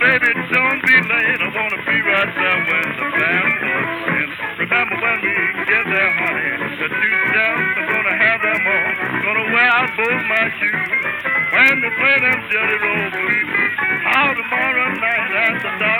baby, don't be late. I wanna be right there when the band walks in. Remember when we get there, honey? The two steps, I'm gonna have them all. Gonna wear out both my shoes when they play them Jelly Roll blues. How tomorrow night at the dark